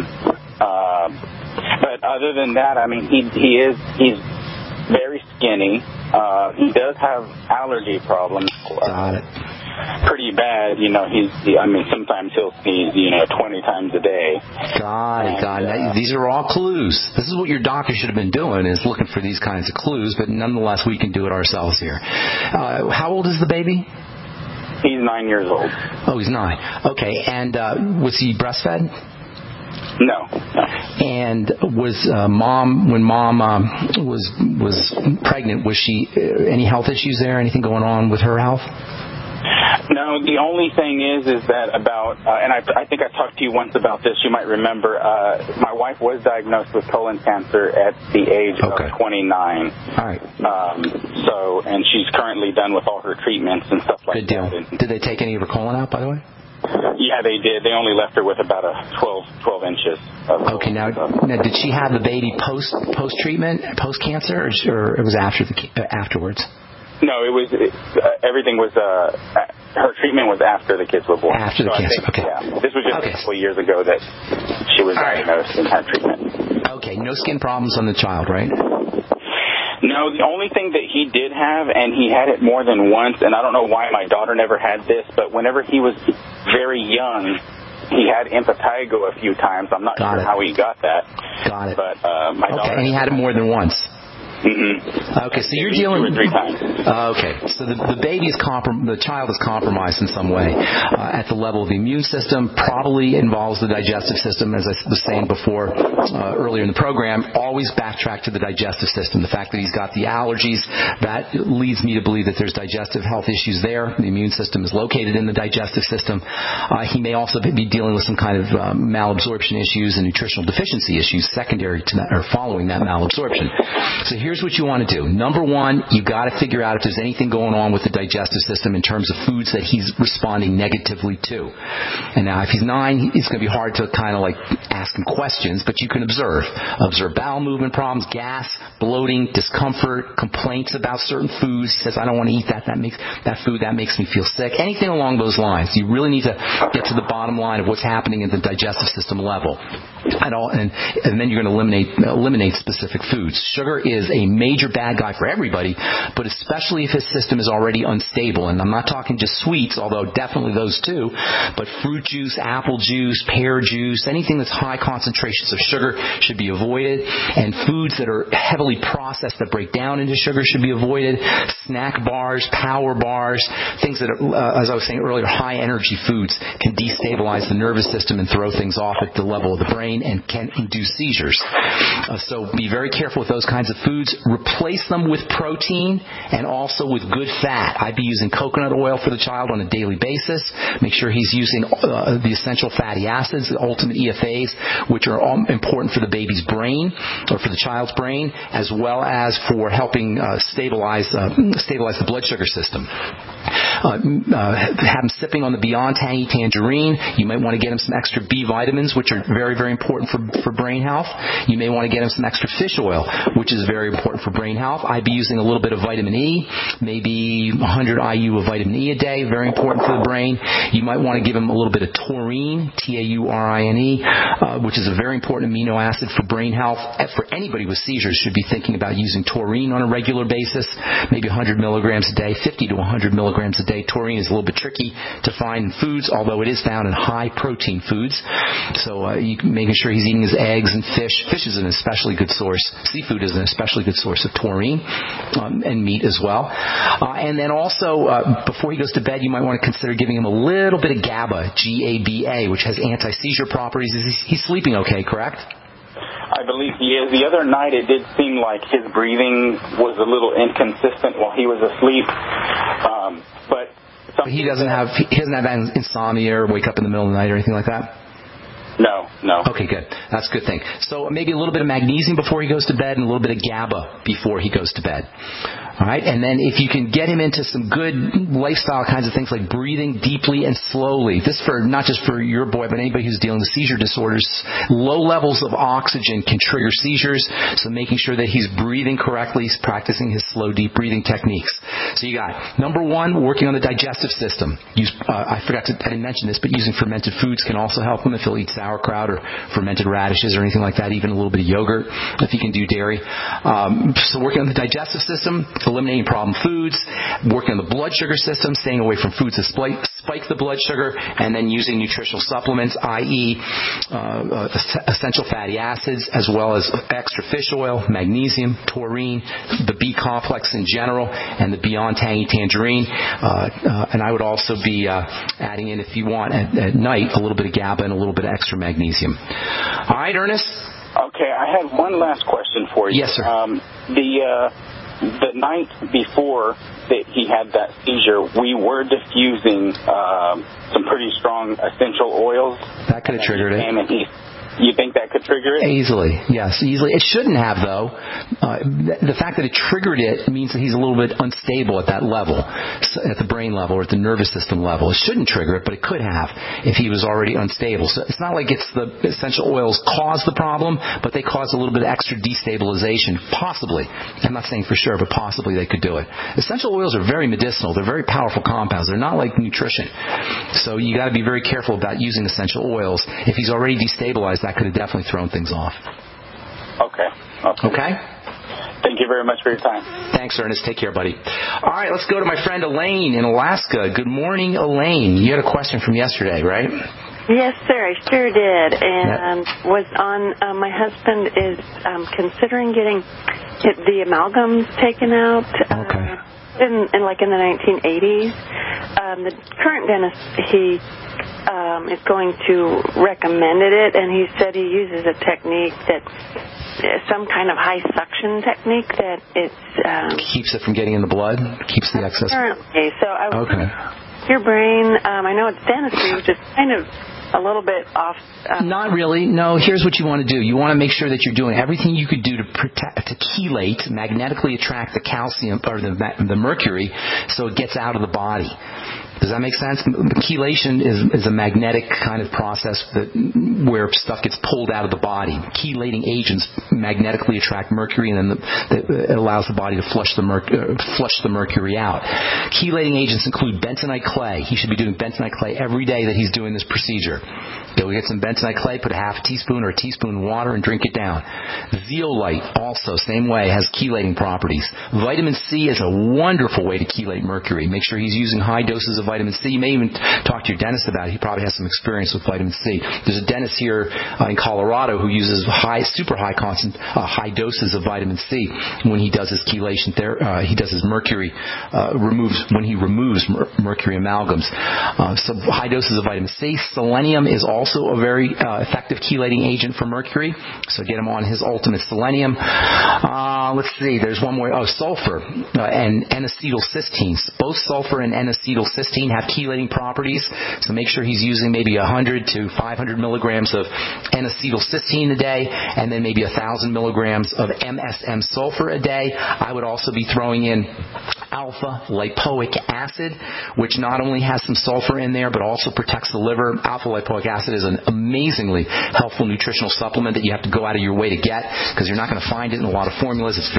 Speaker 21: but other than that, I mean, he's very skinny. He does have allergy problems.
Speaker 2: Got it.
Speaker 21: Pretty bad, sometimes he'll sneeze, 20 times a day.
Speaker 2: Got it. These are all clues. This is what your doctor should have been doing, is looking for these kinds of clues, but nonetheless, we can do it ourselves here. How old is the baby?
Speaker 21: He's 9 years old.
Speaker 2: Oh, he's 9. Okay, and was he breastfed?
Speaker 21: No.
Speaker 2: And was mom, when mom was pregnant, was she any health issues there? Anything going on with her health?
Speaker 21: No, the only thing is that about, and I think I talked to you once about this, you might remember, my wife was diagnosed with colon cancer at the age of 29.
Speaker 2: All right.
Speaker 21: And she's currently done with all her treatments and stuff like that.
Speaker 2: Good deal. Did they take any of her colon out, by the way?
Speaker 21: Yeah, they did. They only left her with about a 12 inches.
Speaker 2: Okay, now did she have the baby post-treatment, post-cancer, or it was afterwards?
Speaker 21: No, it was everything was her treatment was after the kids were born.
Speaker 2: After the cancer, okay.
Speaker 21: Yeah, this was just a couple of years ago that she was diagnosed and had treatment.
Speaker 2: Okay, no skin problems on the child, right?
Speaker 21: No, the only thing that he did have, and he had it more than once, and I don't know why my daughter never had this, but whenever he was very young, he had impetigo a few times. I'm not sure how he got that.
Speaker 2: Got it.
Speaker 21: But my daughter...
Speaker 2: Okay, and he had it more than once.
Speaker 21: Mm-hmm.
Speaker 2: Okay, so you're dealing
Speaker 21: 2 or 3 times.
Speaker 2: Okay, so the child is compromised in some way at the level of the immune system. Probably involves the digestive system, as I was saying before earlier in the program. Always backtrack to the digestive system. The fact that he's got the allergies, that leads me to believe that there's digestive health issues there. The immune system is located in the digestive system. He may also be dealing with some kind of malabsorption issues and nutritional deficiency issues secondary to that or following that malabsorption. So here's what you want to do. Number one, you got to figure out if there's anything going on with the digestive system in terms of foods that he's responding negatively to. And now, if he's 9, it's going to be hard to kind of like ask him questions, but you can observe bowel movement problems, gas, bloating, discomfort, complaints about certain foods. He says, I don't want to eat that. That makes me feel sick. Anything along those lines. You really need to get to the bottom line of what's happening at the digestive system level. And then you're going to eliminate specific foods. Sugar is a major bad guy for everybody, but especially if his system is already unstable. And I'm not talking just sweets, although definitely those too, but fruit juice, apple juice, pear juice, anything that's high concentrations of sugar should be avoided. And foods that are heavily processed that break down into sugar should be avoided. Snack bars, power bars, things that are, as I was saying earlier, high energy foods can destabilize the nervous system and throw things off at the level of the brain and can induce seizures. So be very careful with those kinds of foods. Replace them with protein and also with good fat. I'd be using coconut oil for the child on a daily basis. Make sure he's using the essential fatty acids, the ultimate EFAs, which are all important for the baby's brain or for the child's brain, as well as for helping stabilize the blood sugar system. Have him sipping on the Beyond Tangy Tangerine. You might want to get him some extra B vitamins, which are very, very important for brain health. You may want to get him some extra fish oil, which is very important for brain health. I'd be using a little bit of vitamin E, maybe 100 IU of vitamin E a day, very important for the brain. You might want to give him a little bit of taurine, Taurine, which is a very important amino acid for brain health. For anybody with seizures, should be thinking about using taurine on a regular basis, maybe 100 milligrams a day, 50 to 100 milligrams a day. Taurine is a little bit tricky to find in foods, although it is found in high protein foods. So making sure he's eating his eggs and fish. Fish is an especially good source. Seafood is an especially good source of taurine, and meat as well. And then also, before he goes to bed, you might want to consider giving him a little bit of GABA, G-A-B-A, which has anti-seizure properties. He's sleeping okay, correct?
Speaker 21: I believe he is. The other night it did seem like his breathing was a little inconsistent while he was asleep. But
Speaker 2: he doesn't have insomnia or wake up in the middle of the night or anything like that?
Speaker 21: No.
Speaker 2: Okay, good. That's a good thing. So maybe a little bit of magnesium before he goes to bed and a little bit of GABA before he goes to bed. All right, and then if you can get him into some good lifestyle kinds of things like breathing deeply and slowly. This for not just for your boy, but anybody who's dealing with seizure disorders. Low levels of oxygen can trigger seizures, so making sure that he's breathing correctly, he's practicing his slow, deep breathing techniques. So you got number one, working on the digestive system. I didn't mention this, but using fermented foods can also help him if he'll eat sauerkraut or fermented radishes or anything like that. Even a little bit of yogurt if he can do dairy. So working on the digestive system. Eliminating problem foods, working on the blood sugar system, staying away from foods that spike the blood sugar, and then using nutritional supplements, i.e. Essential fatty acids, as well as extra fish oil, magnesium, taurine, the B complex in general, and the Beyond Tangy Tangerine. And I would also be adding in, if you want, at night, a little bit of GABA and a little bit of extra magnesium. All right, Ernest?
Speaker 21: Okay, I have one last question for you.
Speaker 2: Yes, sir.
Speaker 21: The night before that he had that seizure, we were diffusing some pretty strong essential oils.
Speaker 2: That could have triggered it.
Speaker 21: You think that could trigger it?
Speaker 2: Easily, yes, easily. It shouldn't have, though. The fact that it triggered it means that he's a little bit unstable at that level, at the brain level or at the nervous system level. It shouldn't trigger it, but it could have if he was already unstable. So it's not like it's the essential oils cause the problem, but they cause a little bit of extra destabilization. Possibly. I'm not saying for sure, but possibly they could do it. Essential oils are very medicinal. They're very powerful compounds. They're not like nutrition. So you got to be very careful about using essential oils. If he's already destabilized, that could have definitely thrown things off.
Speaker 21: Okay. Thank you very much for your time.
Speaker 2: Thanks, Ernest. Take care, buddy. All right, let's go to my friend Elaine in Alaska. Good morning, Elaine. You had a question from yesterday, right?
Speaker 1: Yes, sir, I sure did. And was on, my husband is considering getting the amalgams taken out. In the 1980s. The current dentist, he is going to recommend it, and he said he uses a technique that some kind of high suction technique that it's
Speaker 2: keeps it from getting in the blood, keeps the excess.
Speaker 1: Currently, so I was your brain. I know it's dentistry, which is kind of a little bit off.
Speaker 2: Not really. No, here's what you want to do. You want to make sure that you're doing everything you could do to chelate, magnetically attract the calcium or the mercury so it gets out of the body. Does that make sense? Chelation is a magnetic kind of process where stuff gets pulled out of the body. Chelating agents magnetically attract mercury, and then it allows the body to flush the mercury out. Chelating agents include bentonite clay. He should be doing bentonite clay every day that he's doing this procedure. Go get some bentonite clay, put a half a teaspoon or a teaspoon in water, and drink it down. Zeolite also, same way, has chelating properties. Vitamin C is a wonderful way to chelate mercury. Make sure he's using high doses of vitamin C. You may even talk to your dentist about it. He probably has some experience with vitamin C. There's a dentist here in Colorado who uses super high doses of vitamin C when he does his chelation. He does his mercury when he removes mercury amalgams. So high doses of vitamin C. Selenium is also a very effective chelating agent for mercury. So get him on his ultimate selenium. Let's see. There's one more. Sulfur and N-acetylcysteine. Both sulfur and N-acetylcysteine have chelating properties. So make sure he's using maybe 100 to 500 milligrams of N-acetylcysteine a day, and then maybe 1,000 milligrams of MSM sulfur a day. I would also be throwing in alpha lipoic acid, which not only has some sulfur in there, but also protects the liver. Alpha lipoic acid is an amazingly helpful nutritional supplement that you have to go out of your way to get, because you're not going to find it in a lot of formulas. It's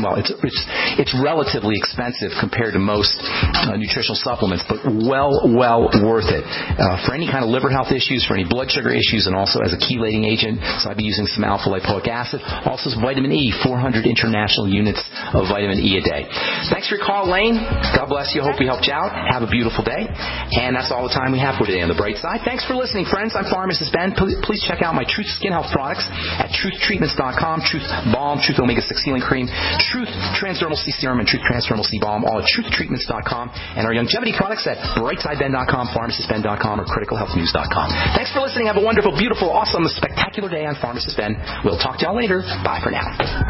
Speaker 2: it's relatively expensive compared to most nutritional supplements, but well worth it for any kind of liver health issues, for any blood sugar issues, and also as a chelating agent. So I'd be using some alpha lipoic acid. Also some vitamin E, 400 international units of vitamin E a day. Thanks for your call, Lane. God bless you. Hope we helped you out. Have a beautiful day. And that's all the time we have for today on The Bright Side. Thanks for listening, friends. I'm Pharmacist Ben. Please check out my Truth Skin Health products at truthtreatments.com. Truth Balm, Truth Omega-6 Healing Cream, Truth Transdermal C Serum, and Truth Transdermal C Balm, all at truthtreatments.com. And our longevity products at brightsideben.com, pharmacistben.com, or criticalhealthnews.com. Thanks for listening. Have a wonderful, beautiful, awesome, spectacular day on Pharmacist Ben. We'll talk to y'all later. Bye for now.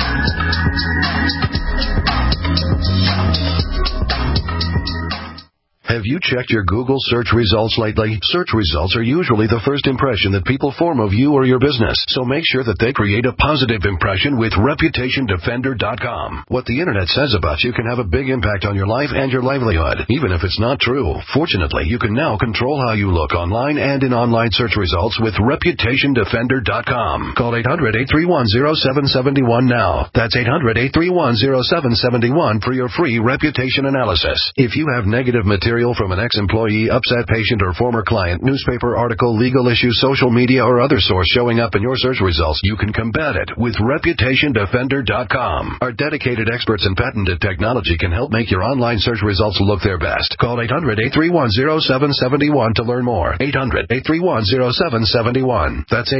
Speaker 13: Have you checked your Google search results lately? Search results are usually the first impression that people form of you or your business, so make sure that they create a positive impression with ReputationDefender.com. What the internet says about you can have a big impact on your life and your livelihood, even if it's not true. Fortunately, you can now control how you look online and in online search results with ReputationDefender.com. Call 800-831-0771 now. That's 800-831-0771 for your free reputation analysis. If you have negative material from an ex-employee, upset patient, or former client, newspaper article, legal issue, social media, or other source showing up in your search results, you can combat it with ReputationDefender.com. Our dedicated experts in patented technology can help make your online search results look their best. Call 800-831-0771 to learn more. 800-831-0771. That's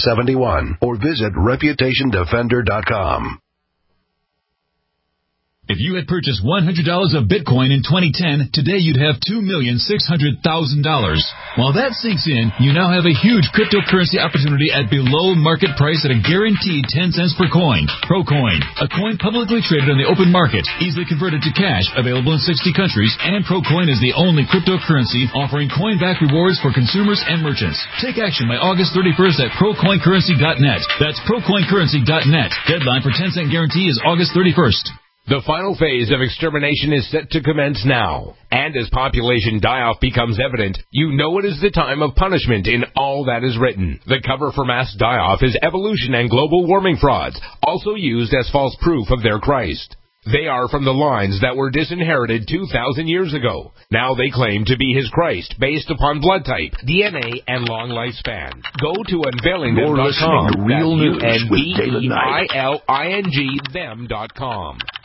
Speaker 13: 800-831-0771. Or visit ReputationDefender.com.
Speaker 3: If If you had purchased $100 of Bitcoin in 2010, today you'd have $2,600,000. While that sinks in, you now have a huge cryptocurrency opportunity at below market price at a guaranteed 10 cents per coin. Procoin, a coin publicly traded on the open market, easily converted to cash, available in 60 countries, and Procoin is the only cryptocurrency offering coin-back rewards for consumers and merchants. Take action by August 31st at ProCoinCurrency.net. That's ProCoinCurrency.net. Deadline for 10-cent guarantee is August 31st.
Speaker 4: The final phase of extermination is set to commence now. And as population die-off becomes evident, you know it is the time of punishment in all that is written. The cover for mass die-off is evolution and global warming frauds, also used as false proof of their Christ. They are from the lines that were disinherited 2,000 years ago. Now they claim to be his Christ based upon blood type, DNA, and long lifespan. Go to unveilingthem.com.
Speaker 22: You're listening to Real News with David Knight.
Speaker 4: UNVEILING them.com.